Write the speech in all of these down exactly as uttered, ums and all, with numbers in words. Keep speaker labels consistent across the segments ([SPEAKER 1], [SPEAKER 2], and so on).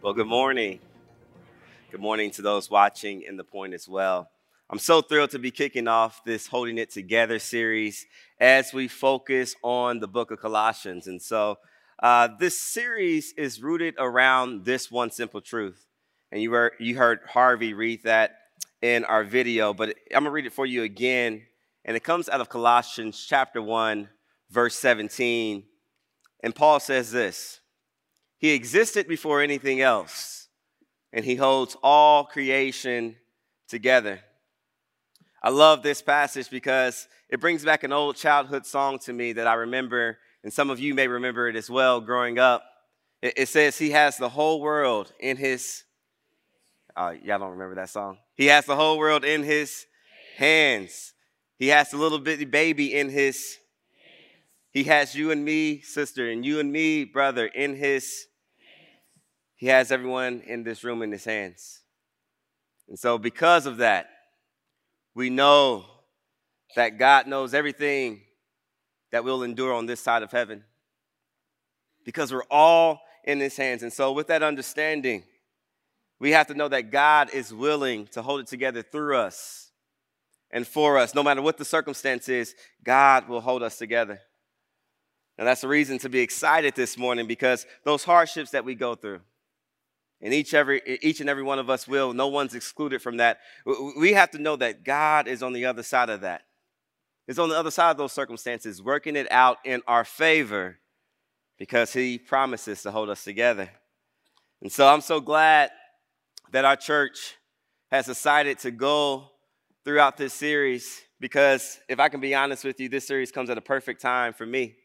[SPEAKER 1] Well, good morning. Good morning to those watching in the point as well. I'm so thrilled to be kicking off this Holding It Together series as we focus on the book of Colossians. And so uh, this series is rooted around this one simple truth. And you, were, you heard Harvey read that in our video, but I'm going to read it for you again. And it comes out of Colossians chapter one, verse seventeen. And Paul says this: He existed before anything else, and he holds all creation together. I love this passage because it brings back an old childhood song to me that I remember, and some of you may remember it as well growing up. It, it says, he has the whole world in his, uh, y'all don't remember that song? He has the whole world in his hands. He has the little bitty baby in his, he has you and me, sister, and you and me, brother, in his, he has everyone in this room in his hands. And so because of that, we know that God knows everything that we'll endure on this side of heaven, because we're all in his hands. And so with that understanding, we have to know that God is willing to hold it together through us and for us. No matter what the circumstance is, God will hold us together. And that's the reason to be excited this morning, because those hardships that we go through, and each every each and every one of us will, no one's excluded from that. We have to know that God is on the other side of that. He's on the other side of those circumstances, working it out in our favor, because he promises to hold us together. And so I'm so glad that our church has decided to go throughout this series, because if I can be honest with you, this series comes at a perfect time for me.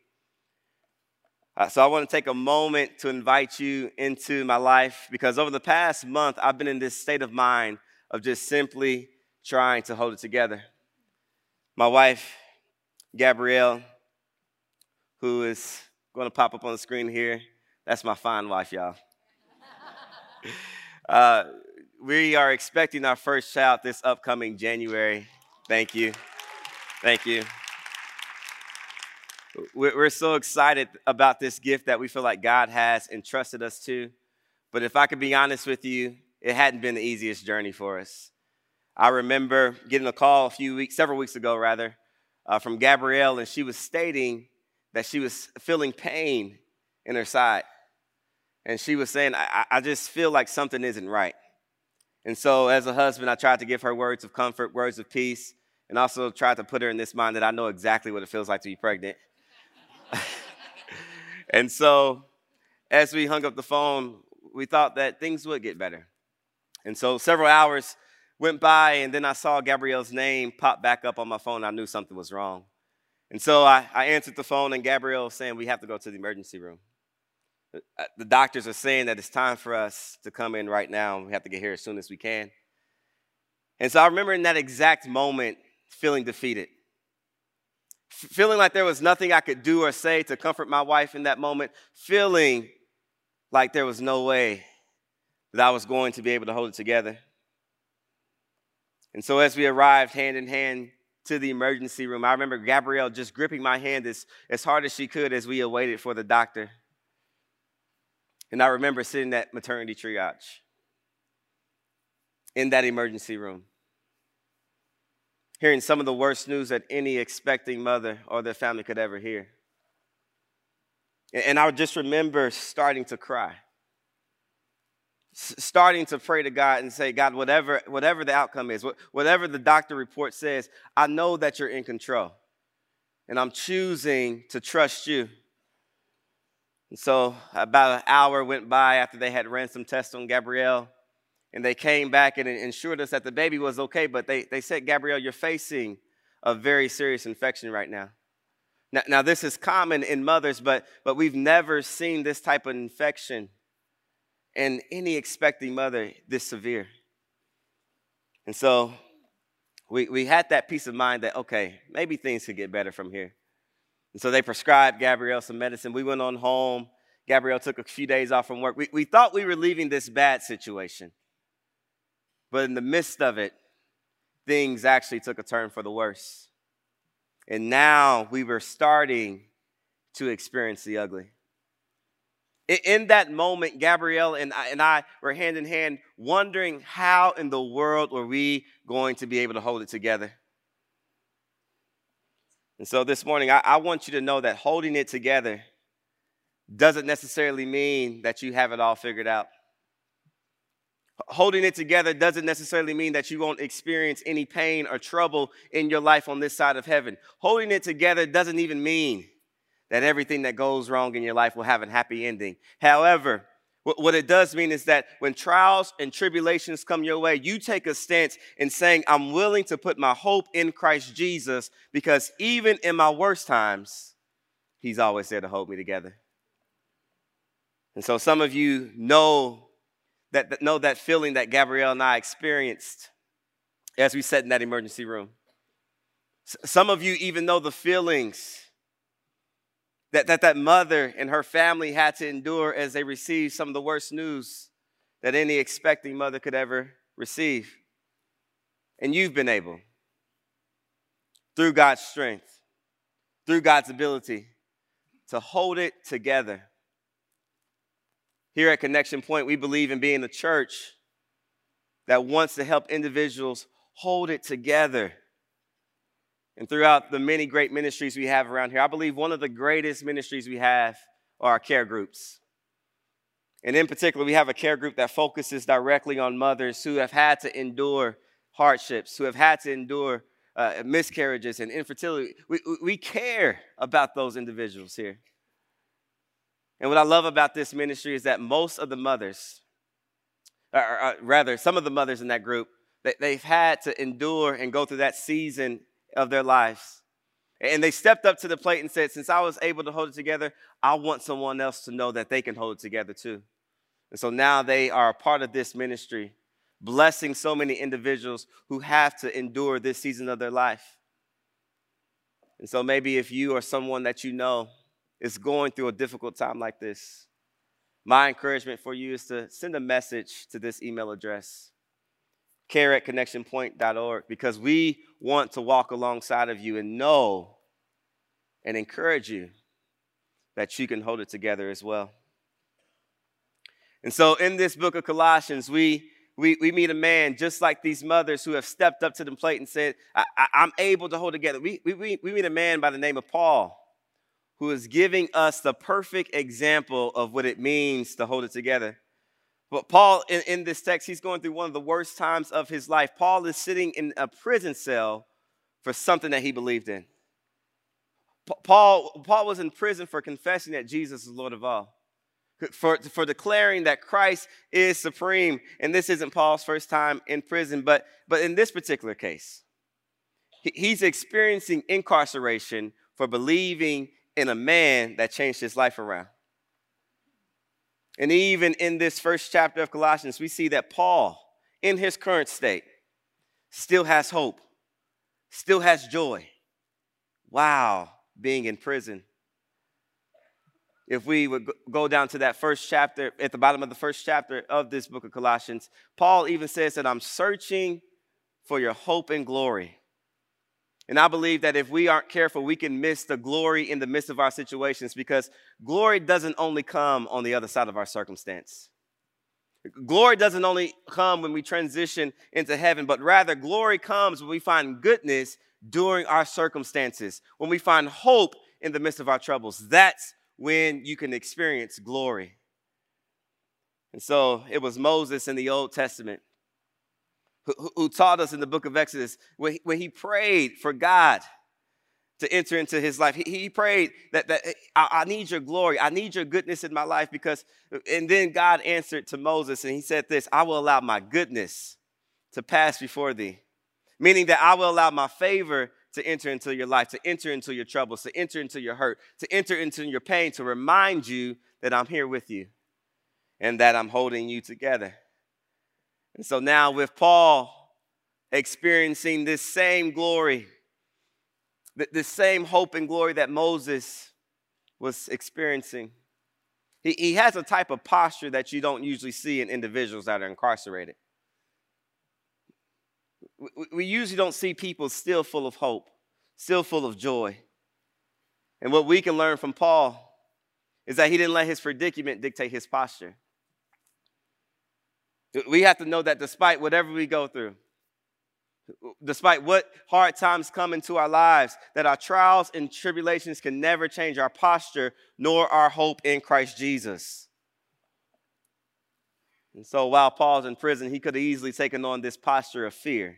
[SPEAKER 1] Uh, so I want to take a moment to invite you into my life, because over the past month, I've been in this state of mind of just simply trying to hold it together. My wife, Gabrielle, who is going to pop up on the screen here, that's my fine wife, y'all. uh, we are expecting our first child this upcoming January. Thank you. Thank you. We're so excited about this gift that we feel like God has entrusted us to. But if I could be honest with you, it hadn't been the easiest journey for us. I remember getting a call a few weeks, several weeks ago rather, uh, from Gabrielle, and she was stating that she was feeling pain in her side. And she was saying, I, I just feel like something isn't right. And so as a husband, I tried to give her words of comfort, words of peace, and also tried to put her in this mind that I know exactly what it feels like to be pregnant. And so as we hung up the phone, we thought that things would get better. And so several hours went by, and then I saw Gabrielle's name pop back up on my phone. I knew something was wrong. And so I, I answered the phone, and Gabrielle was saying, we have to go to the emergency room. The doctors are saying that it's time for us to come in right now. We have to get here as soon as we can. And so I remember in that exact moment feeling defeated. Feeling like there was nothing I could do or say to comfort my wife in that moment. Feeling like there was no way that I was going to be able to hold it together. And so as we arrived hand in hand to the emergency room, I remember Gabrielle just gripping my hand as, as hard as she could as we awaited for the doctor. And I remember sitting at maternity triage in that emergency room, hearing some of the worst news that any expecting mother or their family could ever hear. And I just remember starting to cry, S- starting to pray to God and say, God, whatever, whatever the outcome is, whatever the doctor report says, I know that you're in control, and I'm choosing to trust you. And so about an hour went by after they had ran some tests on Gabrielle, and they came back and ensured us that the baby was okay, but they, they said, Gabrielle, you're facing a very serious infection right now. Now, now this is common in mothers, but, but we've never seen this type of infection in any expecting mother this severe. And so we, we had that peace of mind that, okay, maybe things could get better from here. And so they prescribed Gabrielle some medicine. We went on home. Gabrielle took a few days off from work. We, we thought we were leaving this bad situation. But in the midst of it, things actually took a turn for the worse. And now we were starting to experience the ugly. In that moment, Gabrielle and I, and I were hand in hand, wondering how in the world were we going to be able to hold it together. And so this morning, I, I want you to know that holding it together doesn't necessarily mean that you have it all figured out. Holding it together doesn't necessarily mean that you won't experience any pain or trouble in your life on this side of heaven. Holding it together doesn't even mean that everything that goes wrong in your life will have a happy ending. However, what it does mean is that when trials and tribulations come your way, you take a stance in saying, I'm willing to put my hope in Christ Jesus, because even in my worst times, he's always there to hold me together. And so some of you know that, know that feeling that Gabrielle and I experienced as we sat in that emergency room. Some of you even know the feelings That, that that mother and her family had to endure as they received some of the worst news that any expecting mother could ever receive. And you've been able, through God's strength, through God's ability, to hold it together. Here at Connection Point, we believe in being a church that wants to help individuals hold it together. And throughout the many great ministries we have around here, I believe one of the greatest ministries we have are our care groups. And in particular, we have a care group that focuses directly on mothers who have had to endure hardships, who have had to endure uh, miscarriages and infertility. We, we care about those individuals here. And what I love about this ministry is that most of the mothers, or, or rather, some of the mothers in that group, they, they've had to endure and go through that season of their lives. And they stepped up to the plate and said, since I was able to hold it together, I want someone else to know that they can hold it together too. And so now they are a part of this ministry, blessing so many individuals who have to endure this season of their life. And so maybe if you or someone that you know is going through a difficult time like this, my encouragement for you is to send a message to this email address, care at connection point dot org, because we want to walk alongside of you and know and encourage you that you can hold it together as well. And so in this book of Colossians, we we, we meet a man just like these mothers who have stepped up to the plate and said, I, I, I'm able to hold it together. We, we, we meet a man by the name of Paul, who is giving us the perfect example of what it means to hold it together. But Paul, in, in this text, he's going through one of the worst times of his life. Paul is sitting in a prison cell for something that he believed in. Paul, Paul was in prison for confessing that Jesus is Lord of all, for, for declaring that Christ is supreme. And this isn't Paul's first time in prison, but, but in this particular case, he, he's experiencing incarceration for believing in a man that changed his life around. And even in this first chapter of Colossians, we see that Paul, in his current state, still has hope, still has joy, while being in prison. If we would go down to that first chapter, at the bottom of the first chapter of this book of Colossians, Paul even says that I'm searching for your hope and glory. And I believe that if we aren't careful, we can miss the glory in the midst of our situations, because glory doesn't only come on the other side of our circumstance. Glory doesn't only come when we transition into heaven, but rather glory comes when we find goodness during our circumstances, when we find hope in the midst of our troubles. That's when you can experience glory. And so it was Moses in the Old Testament who, who taught us in the book of Exodus, when he, when he prayed for God to enter into his life. He, he prayed that, that I, I need your glory. I need your goodness in my life, because, and then God answered to Moses and he said this, I will allow my goodness to pass before thee. Meaning that I will allow my favor to enter into your life, to enter into your troubles, to enter into your hurt, to enter into your pain, to remind you that I'm here with you and that I'm holding you together. And so now with Paul experiencing this same glory, the same hope and glory that Moses was experiencing, he, he has a type of posture that you don't usually see in individuals that are incarcerated. We, we usually don't see people still full of hope, still full of joy. And what we can learn from Paul is that he didn't let his predicament dictate his posture. We have to know that despite whatever we go through, despite what hard times come into our lives, that our trials and tribulations can never change our posture nor our hope in Christ Jesus. And so while Paul's in prison, he could have easily taken on this posture of fear,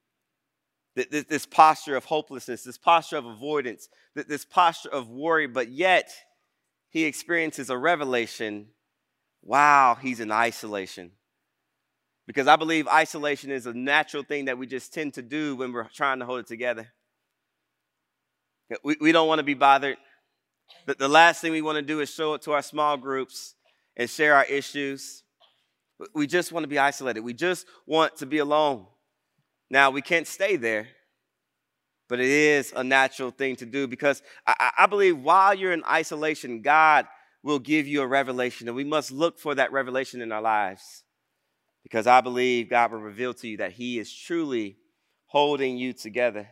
[SPEAKER 1] this, this posture of hopelessness, this posture of avoidance, this posture of worry, but yet he experiences a revelation while he's in isolation. Because I believe isolation is a natural thing that we just tend to do when we're trying to hold it together. We, we don't want to be bothered. The, the last thing we want to do is show it to our small groups and share our issues. We just want to be isolated. We just want to be alone. Now, we can't stay there, but it is a natural thing to do because I, I believe while you're in isolation, God will give you a revelation, and we must look for that revelation in our lives. Because I believe God will reveal to you that he is truly holding you together.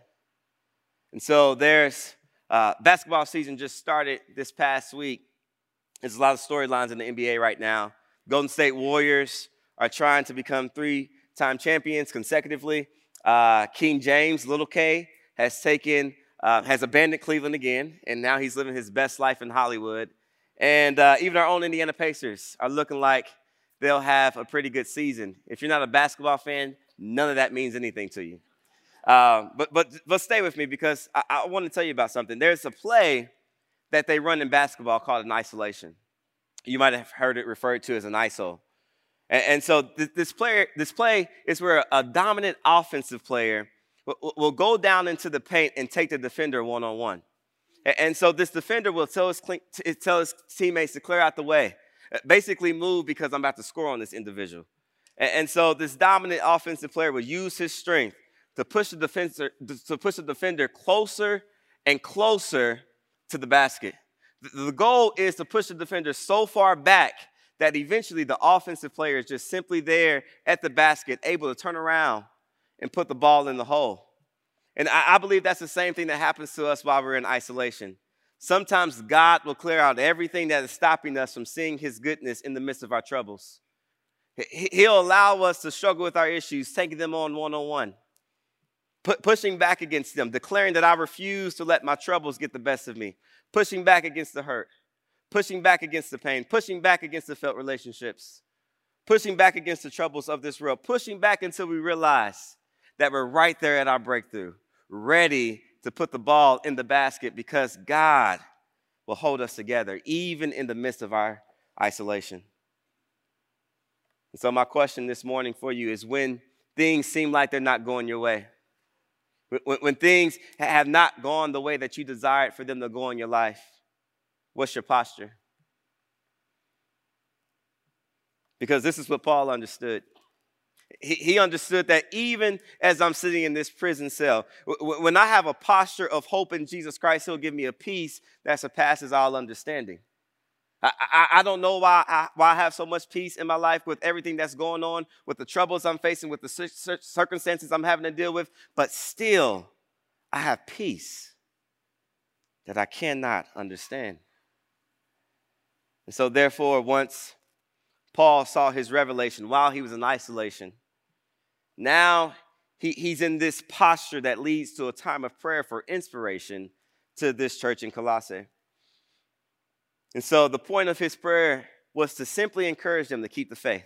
[SPEAKER 1] And so there's uh, basketball season just started this past week. There's a lot of storylines in the N B A right now. Golden State Warriors are trying to become three-time champions consecutively. Uh, King James, Little K, has taken, uh, has abandoned Cleveland again, and now he's living his best life in Hollywood. And uh, even our own Indiana Pacers are looking like they'll have a pretty good season. If you're not a basketball fan, none of that means anything to you. Uh, but but but stay with me because I, I want to tell you about something. There's a play that they run in basketball called an isolation. You might have heard it referred to as an I S O. And, and so th- this player, this play is where a dominant offensive player will, will go down into the paint and take the defender one-on-one. And, and so this defender will tell his, tell his teammates to clear out the way. Basically move because I'm about to score on this individual. And, and so this dominant offensive player will use his strength to push the defender, to push the defender closer and closer to the basket. The, the goal is to push the defender so far back that eventually the offensive player is just simply there at the basket, able to turn around and put the ball in the hole. And I, I believe that's the same thing that happens to us while we're in isolation. Sometimes God will clear out everything that is stopping us from seeing his goodness in the midst of our troubles. He'll allow us to struggle with our issues, taking them on one-on-one, pushing back against them, declaring that I refuse to let my troubles get the best of me, pushing back against the hurt, pushing back against the pain, pushing back against the failed relationships, pushing back against the troubles of this world, pushing back until we realize that we're right there at our breakthrough, ready to put the ball in the basket because God will hold us together even in the midst of our isolation. And so my question this morning for you is when things seem like they're not going your way, when, when things have not gone the way that you desired for them to go in your life, what's your posture? Because this is what Paul understood. He, he understood that even as I'm sitting in this prison cell, w- when I have a posture of hope in Jesus Christ, he'll give me a peace that surpasses all understanding. I, I, I don't know why I, why I have so much peace in my life with everything that's going on, with the troubles I'm facing, with the cir- circumstances I'm having to deal with, but still I have peace that I cannot understand. And so therefore, once Paul saw his revelation while he was in isolation, now he, he's in this posture that leads to a time of prayer for inspiration to this church in Colossae. And so the point of his prayer was to simply encourage them to keep the faith.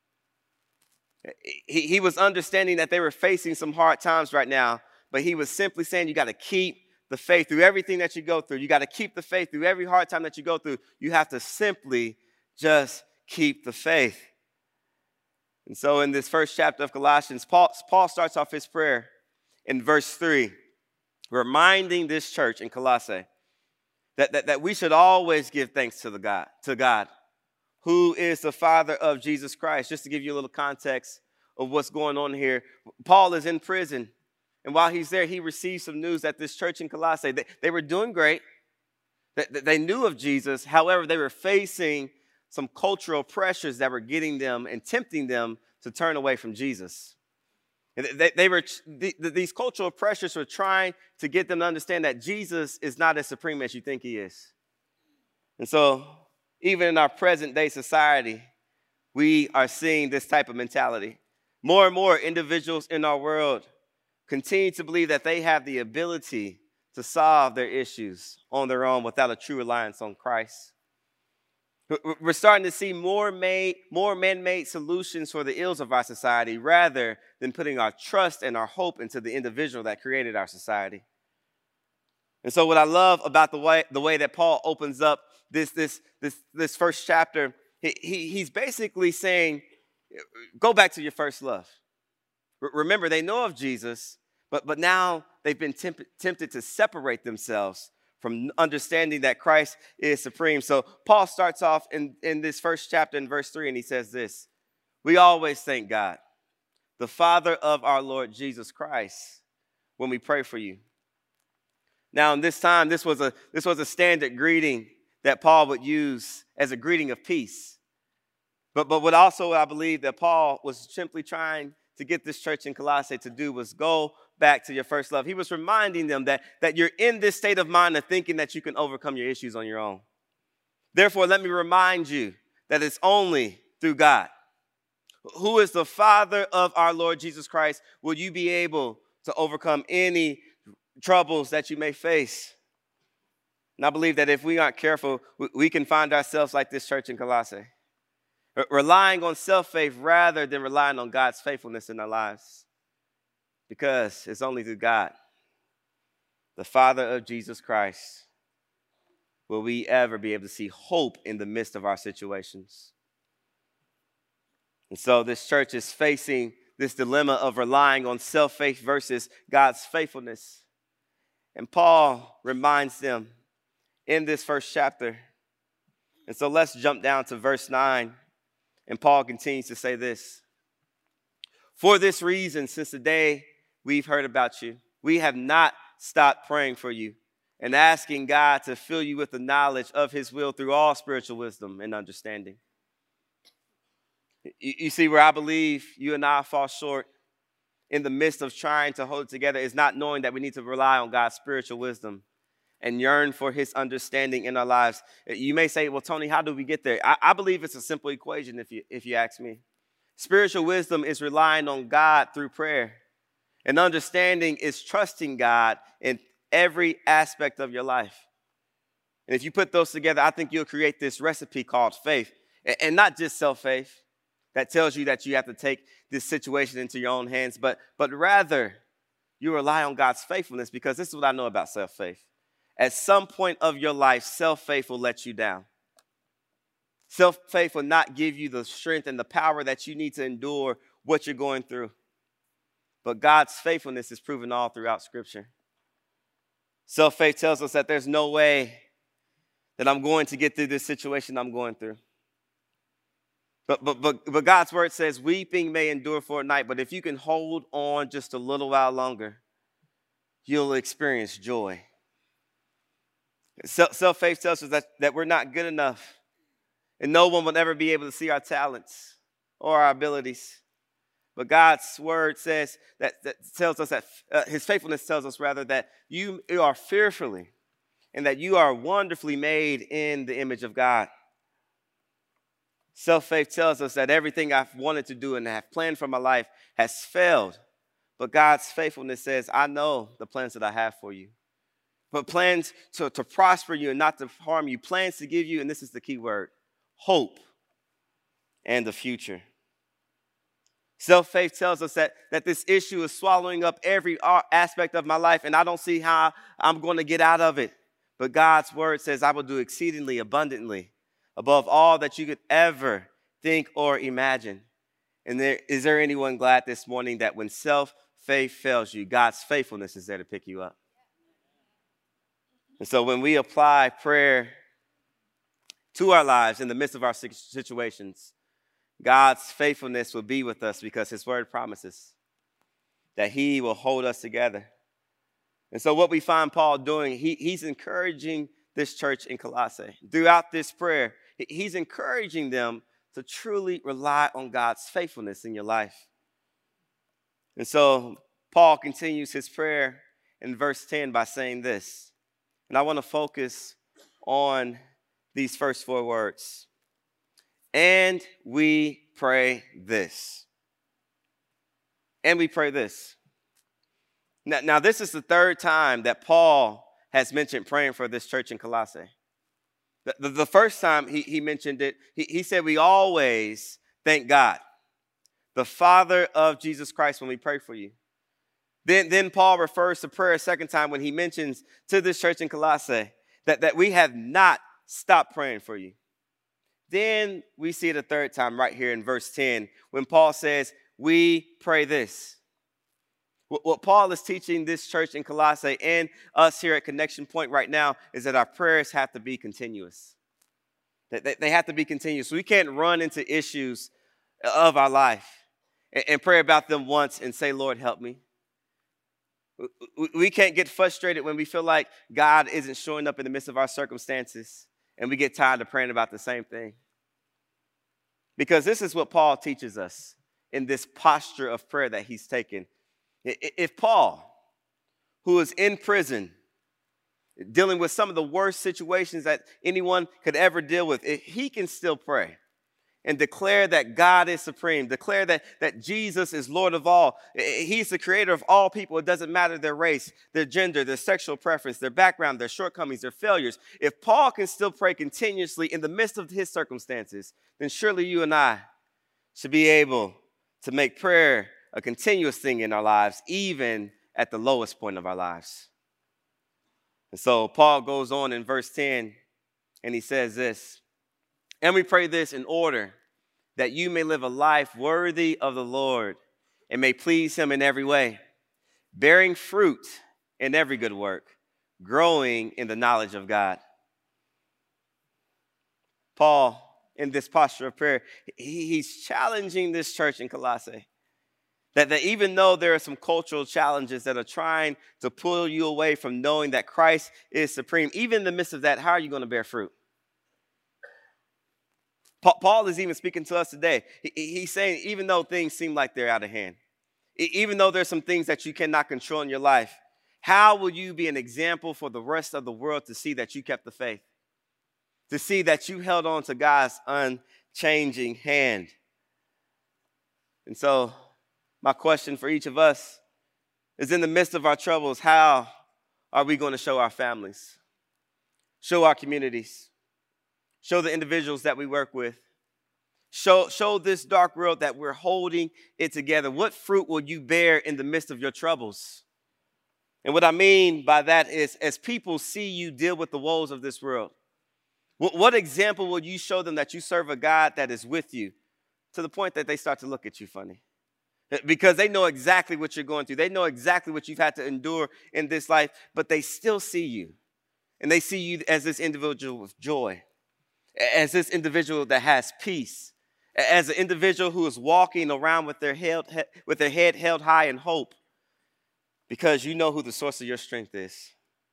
[SPEAKER 1] He, he was understanding that they were facing some hard times right now, but he was simply saying you got to keep the faith through everything that you go through. You got to keep the faith through every hard time that you go through. You have to simply just keep the faith. And so in this first chapter of Colossians, Paul, Paul starts off his prayer in verse three, reminding this church in Colossae that, that, that we should always give thanks to the God, to God, who is the Father of Jesus Christ. Just to give you a little context of what's going on here, Paul is in prison, and while he's there, he receives some news that this church in Colossae, they, they were doing great, that they knew of Jesus. However, they were facing some cultural pressures that were getting them and tempting them to turn away from Jesus. They, they were, these cultural pressures were trying to get them to understand that Jesus is not as supreme as you think he is. And so even in our present day society, we are seeing this type of mentality. More and more individuals in our world continue to believe that they have the ability to solve their issues on their own without a true reliance on Christ. We're starting to see more made, more man-made solutions for the ills of our society rather than putting our trust and our hope into the individual that created our society. And so what I love about the way, the way that Paul opens up this, this, this, this first chapter, he, he, he's basically saying, go back to your first love. R- remember, they know of Jesus, but, but now they've been temp- tempted to separate themselves from understanding that Christ is supreme. So Paul starts off in, in this first chapter in verse three, and he says this: we always thank God, the Father of our Lord Jesus Christ, when we pray for you. Now, in this time, this was a this was a standard greeting that Paul would use as a greeting of peace. But, but what also I believe that Paul was simply trying to get this church in Colossae to do was go back to your first love. He was reminding them that, that you're in this state of mind of thinking that you can overcome your issues on your own. Therefore, let me remind you that it's only through God, who is the Father of our Lord Jesus Christ, will you be able to overcome any troubles that you may face. And I believe that if we aren't careful, we can find ourselves like this church in Colossae, relying on self-faith rather than relying on God's faithfulness in our lives. Because it's only through God, the Father of Jesus Christ, will we ever be able to see hope in the midst of our situations. And so this church is facing this dilemma of relying on self-faith versus God's faithfulness. And Paul reminds them in this first chapter. And so let's jump down to verse nine. And Paul continues to say this: for this reason, since the day we've heard about you, we have not stopped praying for you and asking God to fill you with the knowledge of his will through all spiritual wisdom and understanding. You, you see, where I believe you and I fall short in the midst of trying to hold it together is not knowing that we need to rely on God's spiritual wisdom and yearn for his understanding in our lives. You may say, well, Tony, how do we get there? I, I believe it's a simple equation if you, if you ask me. Spiritual wisdom is relying on God through prayer. And understanding is trusting God in every aspect of your life. And if you put those together, I think you'll create this recipe called faith. And not just self-faith that tells you that you have to take this situation into your own hands, but, but rather you rely on God's faithfulness, because this is what I know about self-faith. At some point of your life, self-faith will let you down. Self-faith will not give you the strength and the power that you need to endure what you're going through. But God's faithfulness is proven all throughout Scripture. Self-faith tells us that there's no way that I'm going to get through this situation I'm going through. But, but, but, but God's word says weeping may endure for a night, but if you can hold on just a little while longer, you'll experience joy. Self-faith tells us that, that we're not good enough, and no one will ever be able to see our talents or our abilities. But God's word says that, that tells us that uh, his faithfulness tells us rather that you, you are fearfully and that you are wonderfully made in the image of God. Self-faith tells us that everything I've wanted to do and have planned for my life has failed. But God's faithfulness says, I know the plans that I have for you. But plans to, to prosper you and not to harm you. Plans to give you, and this is the key word, hope and the future. Self-faith tells us that, that this issue is swallowing up every aspect of my life, and I don't see how I'm going to get out of it. But God's word says I will do exceedingly abundantly above all that you could ever think or imagine. And there, is there anyone glad this morning that when self-faith fails you, God's faithfulness is there to pick you up? And so when we apply prayer to our lives in the midst of our situations, God's faithfulness will be with us because his word promises that he will hold us together. And so what we find Paul doing, he, he's encouraging this church in Colossae. Throughout this prayer, he's encouraging them to truly rely on God's faithfulness in your life. And so Paul continues his prayer in verse ten by saying this. And I want to focus on these first four words. And we pray this. And we pray this. Now, now, this is the third time that Paul has mentioned praying for this church in Colossae. The, the, the first time he, he mentioned it, he, he said we always thank God, the Father of Jesus Christ, when we pray for you. Then, then Paul refers to prayer a second time when he mentions to this church in Colossae that, that we have not stopped praying for you. Then we see it a third time right here in verse ten when Paul says, we pray this. What, what Paul is teaching this church in Colossae and us here at Connection Point right now is that our prayers have to be continuous. That they, they have to be continuous. We can't run into issues of our life and, and pray about them once and say, Lord, help me. We can't get frustrated when we feel like God isn't showing up in the midst of our circumstances and we get tired of praying about the same thing. Because this is what Paul teaches us in this posture of prayer that he's taken. If Paul, who is in prison, dealing with some of the worst situations that anyone could ever deal with, if he can still pray and declare that God is supreme, declare that, that Jesus is Lord of all. He's the creator of all people. It doesn't matter their race, their gender, their sexual preference, their background, their shortcomings, their failures. If Paul can still pray continuously in the midst of his circumstances, then surely you and I should be able to make prayer a continuous thing in our lives, even at the lowest point of our lives. And so Paul goes on in verse ten, and he says this, and we pray this in order that you may live a life worthy of the Lord and may please him in every way, bearing fruit in every good work, growing in the knowledge of God. Paul, in this posture of prayer, he, he's challenging this church in Colossae. That, that even though there are some cultural challenges that are trying to pull you away from knowing that Christ is supreme, even in the midst of that, how are you going to bear fruit? Paul is even speaking to us today. He's saying, even though things seem like they're out of hand, even though there's some things that you cannot control in your life, how will you be an example for the rest of the world to see that you kept the faith? To see that you held on to God's unchanging hand? And so my question for each of us is, in the midst of our troubles, how are we going to show our families, show our communities, show the individuals that we work with, show, show this dark world that we're holding it together? What fruit will you bear in the midst of your troubles? And what I mean by that is, as people see you deal with the woes of this world, what, what example will you show them that you serve a God that is with you, to the point that they start to look at you funny? Because they know exactly what you're going through. They know exactly what you've had to endure in this life, but they still see you. And they see you as this individual with joy, as this individual that has peace, as an individual who is walking around with their head, with their head held high in hope, because you know who the source of your strength is.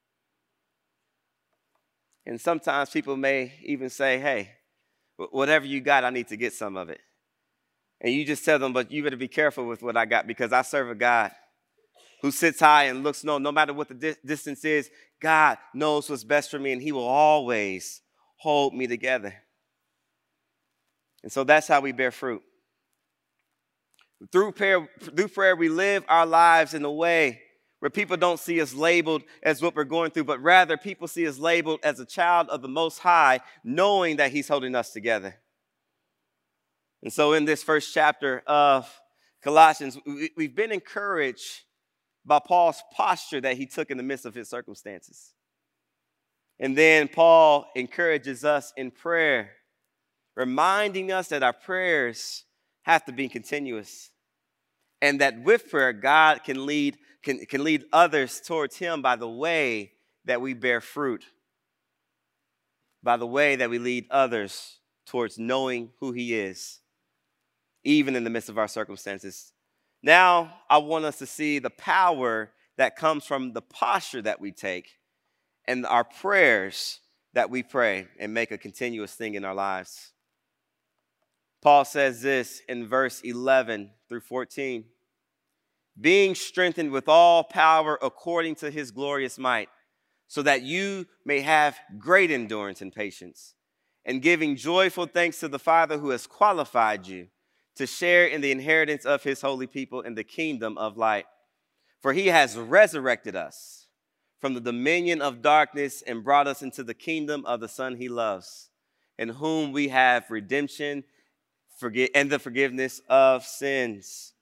[SPEAKER 1] And sometimes people may even say, hey, whatever you got, I need to get some of it. And you just tell them, but you better be careful with what I got, because I serve a God who sits high and looks low. No matter what the di- distance is, God knows what's best for me, and he will always hold me together. And so that's how we bear fruit. Through prayer, through prayer, we live our lives in a way where people don't see us labeled as what we're going through, but rather people see us labeled as a child of the Most High, knowing that he's holding us together. And so in this first chapter of Colossians, we've been encouraged by Paul's posture that he took in the midst of his circumstances. And then Paul encourages us in prayer, reminding us that our prayers have to be continuous, and that with prayer, God can lead, can, can lead others towards him by the way that we bear fruit, by the way that we lead others towards knowing who he is, even in the midst of our circumstances. Now, I want us to see the power that comes from the posture that we take and our prayers that we pray and make a continuous thing in our lives. Paul says this in verse eleven through fourteen, being strengthened with all power according to his glorious might, so that you may have great endurance and patience, and giving joyful thanks to the Father who has qualified you to share in the inheritance of his holy people in the kingdom of light. For he has resurrected us from the dominion of darkness and brought us into the kingdom of the Son he loves, in whom we have redemption and the forgiveness of sins.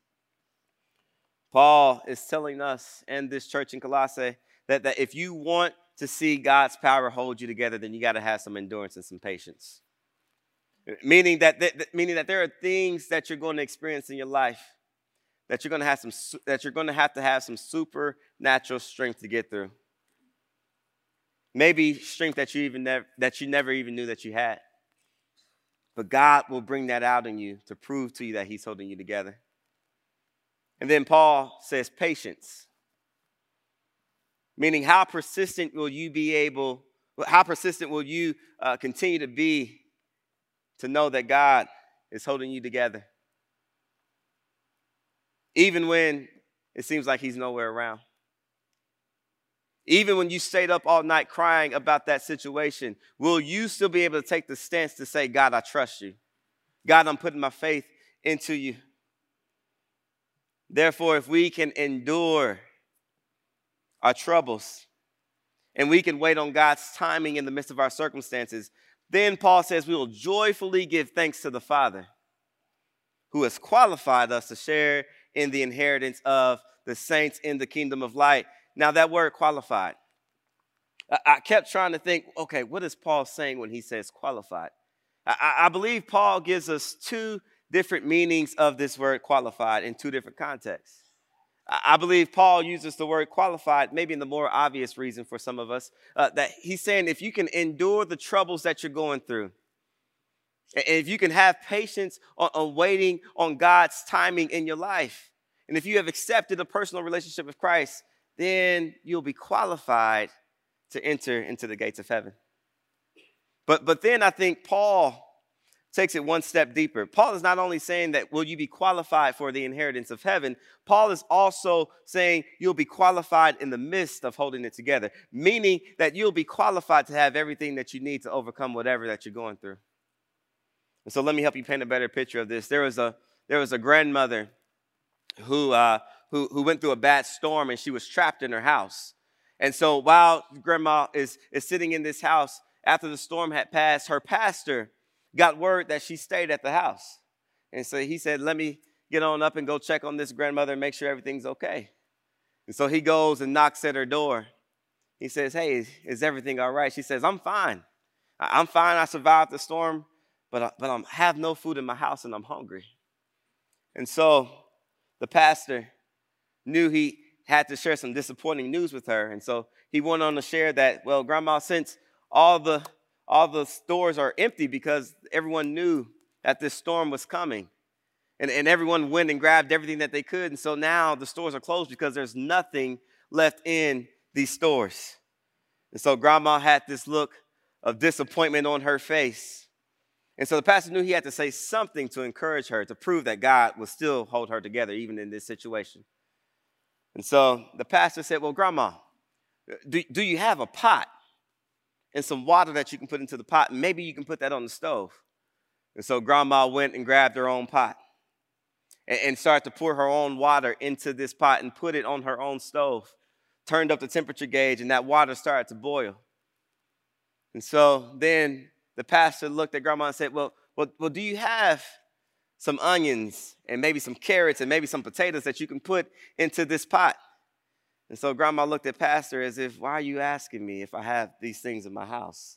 [SPEAKER 1] Paul is telling us and this church in Colossae that, that if you want to see God's power hold you together, then you got to have some endurance and some patience. Meaning that, that, meaning that there are things that you're going to experience in your life that you're going to have some that you're going to have to have some supernatural strength to get through. Maybe strength that you even never that you never even knew that you had. But God will bring that out in you to prove to you that he's holding you together. And then Paul says patience. Meaning, how persistent will you be able, how persistent will you uh, continue to be to know that God is holding you together? Even when it seems like he's nowhere around. Even when you stayed up all night crying about that situation, will you still be able to take the stance to say, God, I trust you. God, I'm putting my faith into you. Therefore, if we can endure our troubles and we can wait on God's timing in the midst of our circumstances, then Paul says we will joyfully give thanks to the Father who has qualified us to share in the inheritance of the saints in the kingdom of light. Now, that word qualified, I kept trying to think, okay, what is Paul saying when he says qualified? I, I believe Paul gives us two different meanings of this word qualified in two different contexts. I believe Paul uses the word qualified, maybe in the more obvious reason for some of us, uh, that he's saying if you can endure the troubles that you're going through, and if you can have patience on, on waiting on God's timing in your life, and if you have accepted a personal relationship with Christ, then you'll be qualified to enter into the gates of heaven. But, but then I think Paul takes it one step deeper. Paul is not only saying that will you be qualified for the inheritance of heaven, Paul is also saying you'll be qualified in the midst of holding it together, meaning that you'll be qualified to have everything that you need to overcome whatever that you're going through. And so let me help you paint a better picture of this. There was a there was a grandmother who uh, who who went through a bad storm and she was trapped in her house. And so while grandma is is sitting in this house after the storm had passed, her pastor got word that she stayed at the house. And so he said, let me get on up and go check on this grandmother and make sure everything's okay. And so he goes and knocks at her door. He says, hey, is, is everything all right? She says, I'm fine. I'm fine. I survived the storm, but I, but I have no food in my house and I'm hungry. And so the pastor knew he had to share some disappointing news with her. And so he went on to share that, well, Grandma, since all the all the stores are empty because everyone knew that this storm was coming. And, and everyone went and grabbed everything that they could. And so now the stores are closed because there's nothing left in these stores. And so Grandma had this look of disappointment on her face. And so the pastor knew he had to say something to encourage her, to prove that God would still hold her together even in this situation. And so the pastor said, well, Grandma, do, do you have a pot and some water that you can put into the pot? And maybe you can put that on the stove. And so Grandma went and grabbed her own pot and, and started to pour her own water into this pot and put it on her own stove, turned up the temperature gauge, and that water started to boil. And so then the pastor looked at Grandma and said, well, well, well, do you have some onions and maybe some carrots and maybe some potatoes that you can put into this pot? And so Grandma looked at Pastor as if, why are you asking me if I have these things in my house?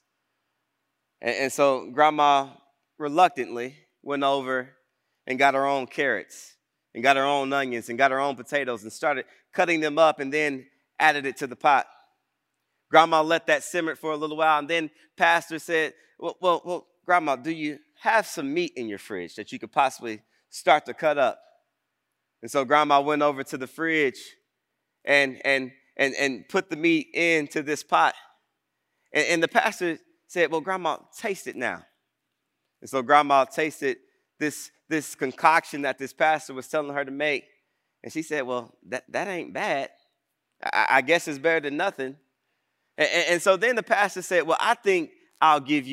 [SPEAKER 1] And, and so Grandma reluctantly went over and got her own carrots and got her own onions and got her own potatoes and started cutting them up and then added it to the pot. Grandma let that simmer for a little while, and then Pastor said, well, well, well, Grandma, do you have some meat in your fridge that you could possibly start to cut up? And so Grandma went over to the fridge and and and and put the meat into this pot. And, and the pastor said, well, Grandma, taste it now. And so Grandma tasted this, this concoction that this pastor was telling her to make. And she said, well, that, that ain't bad. I, I guess it's better than nothing. And, and, and so then the pastor said, well, I think I'll give you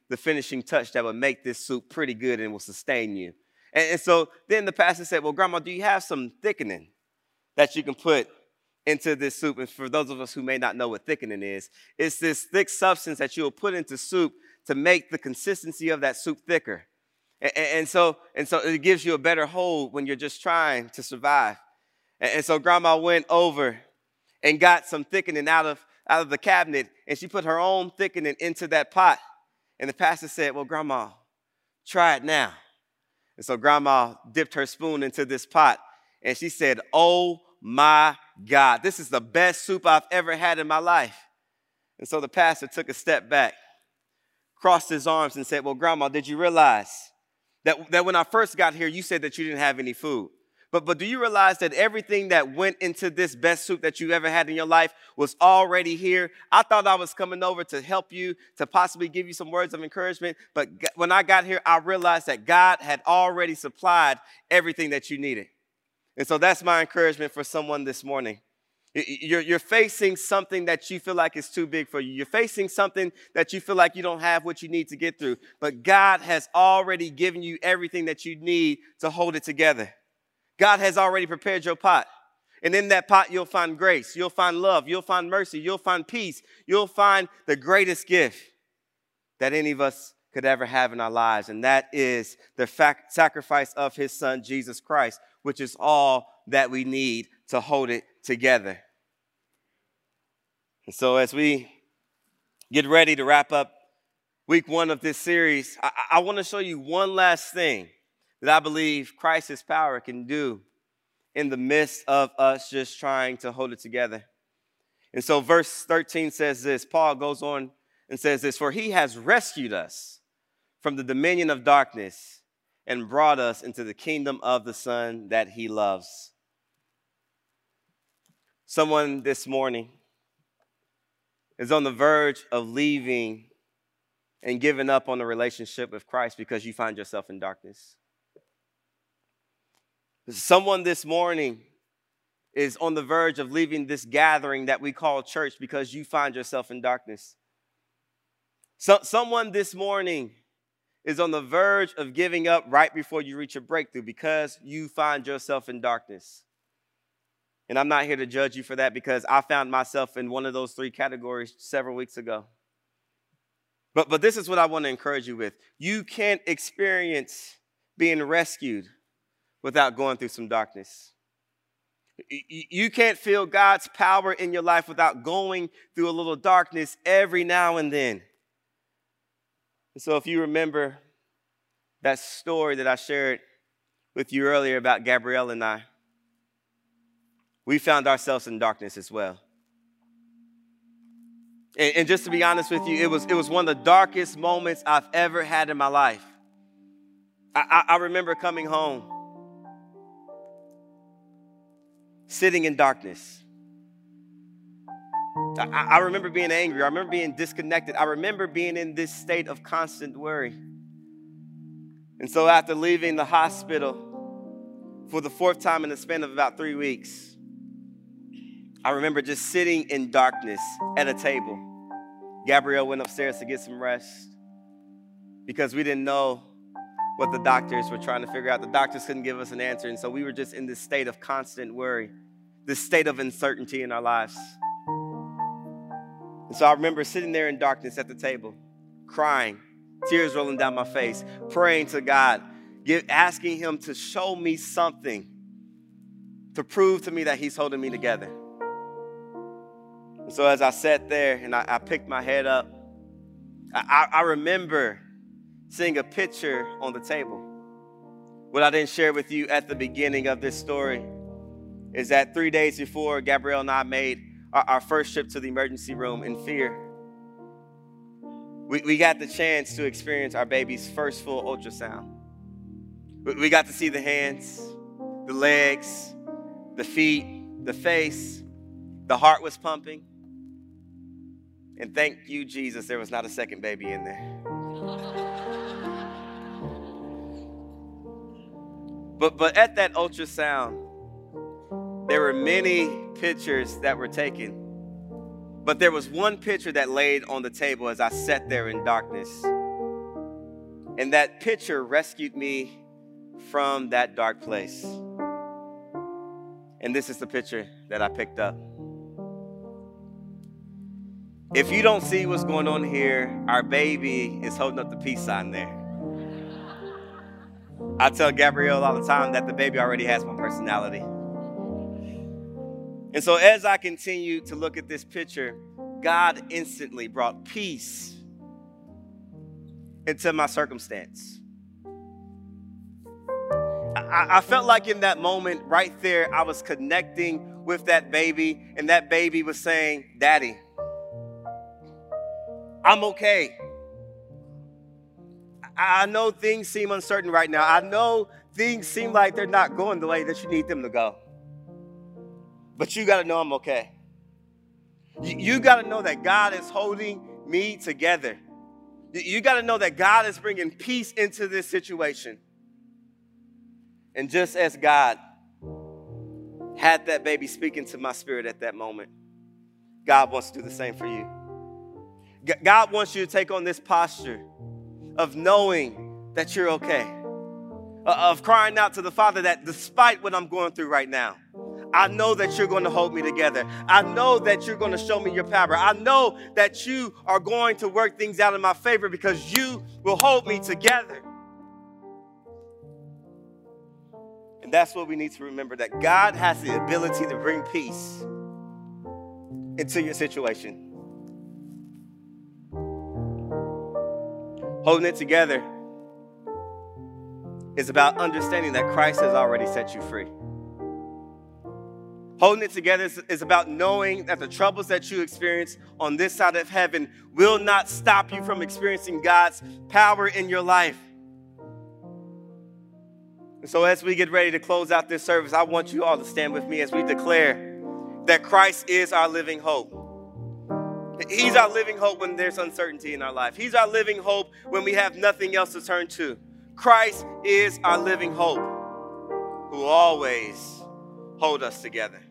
[SPEAKER 1] the finishing touch that would make this soup pretty good and will sustain you. And, and so then the pastor said, well, Grandma, do you have some thickening that you can put into this soup? And for those of us who may not know what thickening is, it's this thick substance that you'll put into soup to make the consistency of that soup thicker. And, and, so, and so it gives you a better hold when you're just trying to survive. And, and so Grandma went over and got some thickening out of, out of the cabinet, and she put her own thickening into that pot. And the pastor said, well, Grandma, try it now. And so Grandma dipped her spoon into this pot, and she said, oh, my God, this is the best soup I've ever had in my life. And so the pastor took a step back, crossed his arms, and said, well, Grandma, did you realize that, that when I first got here, you said that you didn't have any food? But, but do you realize that everything that went into this best soup that you ever had in your life was already here? I thought I was coming over to help you, to possibly give you some words of encouragement. But when I got here, I realized that God had already supplied everything that you needed. And so that's my encouragement for someone this morning. You're, you're facing something that you feel like is too big for you. You're facing something that you feel like you don't have what you need to get through. But God has already given you everything that you need to hold it together. God has already prepared your pot. And in that pot, you'll find grace. You'll find love. You'll find mercy. You'll find peace. You'll find the greatest gift that any of us could ever have in our lives. And that is the fact, sacrifice of his son, Jesus Christ, which is all that we need to hold it together. And so as we get ready to wrap up week one of this series, I, I want to show you one last thing that I believe Christ's power can do in the midst of us just trying to hold it together. And so verse thirteen says this. Paul goes on and says this, for he has rescued us from the dominion of darkness and brought us into the kingdom of the Son that he loves. Someone this morning is on the verge of leaving and giving up on the relationship with Christ because you find yourself in darkness. Someone this morning is on the verge of leaving this gathering that we call church because you find yourself in darkness. So, someone this morning is on the verge of giving up right before you reach a breakthrough because you find yourself in darkness. And I'm not here to judge you for that because I found myself in one of those three categories several weeks ago. But, but this is what I want to encourage you with. You can't experience being rescued without going through some darkness. You can't feel God's power in your life without going through a little darkness every now and then. And so if you remember that story that I shared with you earlier about Gabrielle and I, we found ourselves in darkness as well. And, and just to be honest with you, it was, it was one of the darkest moments I've ever had in my life. I, I, I remember coming home, sitting in darkness. I, I remember being angry. I remember being disconnected. I remember being in this state of constant worry. And so after leaving the hospital for the fourth time in the span of about three weeks, I remember just sitting in darkness at a table. Gabrielle went upstairs to get some rest because we didn't know what the doctors were trying to figure out. The doctors couldn't give us an answer. And so we were just in this state of constant worry, this state of uncertainty in our lives. And so I remember sitting there in darkness at the table, crying, tears rolling down my face, praying to God, give, asking him to show me something to prove to me that he's holding me together. And so as I sat there and I, I picked my head up, I, I remember seeing a picture on the table. What I didn't share with you at the beginning of this story is that three days before Gabrielle and I made our, our first trip to the emergency room in fear, we, we got the chance to experience our baby's first full ultrasound. We, we got to see the hands, the legs, the feet, the face. The heart was pumping. And thank you, Jesus, there was not a second baby in there. But, but at that ultrasound, there were many pictures that were taken. But there was one picture that laid on the table as I sat there in darkness. And that picture rescued me from that dark place. And this is the picture that I picked up. If you don't see what's going on here, our baby is holding up the peace sign there. I tell Gabrielle all the time that the baby already has my personality. And so as I continue to look at this picture, God instantly brought peace into my circumstance. I, I felt like in that moment right there, I was connecting with that baby, and that baby was saying, Daddy, I'm okay. I know things seem uncertain right now. I know things seem like they're not going the way that you need them to go. But you got to know I'm okay. You, you got to know that God is holding me together. You, you got to know that God is bringing peace into this situation. And just as God had that baby speaking to my spirit at that moment, God wants to do the same for you. God wants you to take on this posture of knowing that you're okay, of crying out to the Father that despite what I'm going through right now, I know that you're going to hold me together. I know that you're going to show me your power. I know that you are going to work things out in my favor because you will hold me together. And that's what we need to remember, that God has the ability to bring peace into your situation. Holding it together is about understanding that Christ has already set you free. Holding it together is, is about knowing that the troubles that you experience on this side of heaven will not stop you from experiencing God's power in your life. And so as we get ready to close out this service, I want you all to stand with me as we declare that Christ is our living hope. He's our living hope when there's uncertainty in our life. He's our living hope when we have nothing else to turn to. Christ is our living hope who will always hold us together.